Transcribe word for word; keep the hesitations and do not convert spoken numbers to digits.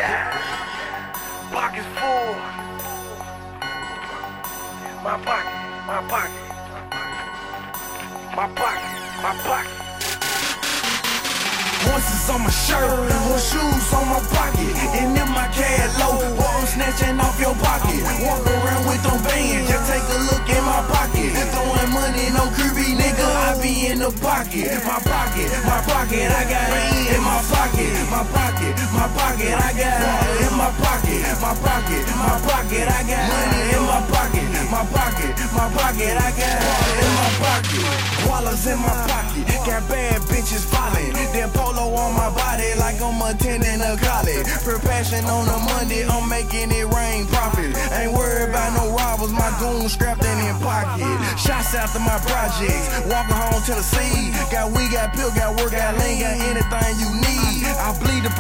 Yeah. Pockets full. My pocket, my pocket. My pocket, my pocket. Horses on my shirt, more shoes on my pocket, and in my cash low, boy, I'm snatching off your pocket. Walk around with them bands, just take a look in my pocket. Throwing money, no creepy nigga, I be in the pocket. My pocket, my pocket, I got it in my pocket. My pocket, my pocket, I got it in my pocket. My pocket, my pocket, I got money in my pocket. My pocket, my pocket, I got it in my pocket. Wallets in my pocket, got bad bitches following. Then polo on my body like I'm attending a college. Pure passion on a Monday, I'm making it rain profit. Ain't worried about no robbers, my goons strapped in in pocket. Shots after my projects, walking home Tennessee. Got weed, got pill, got work, got lean, got anything you need. I bleed the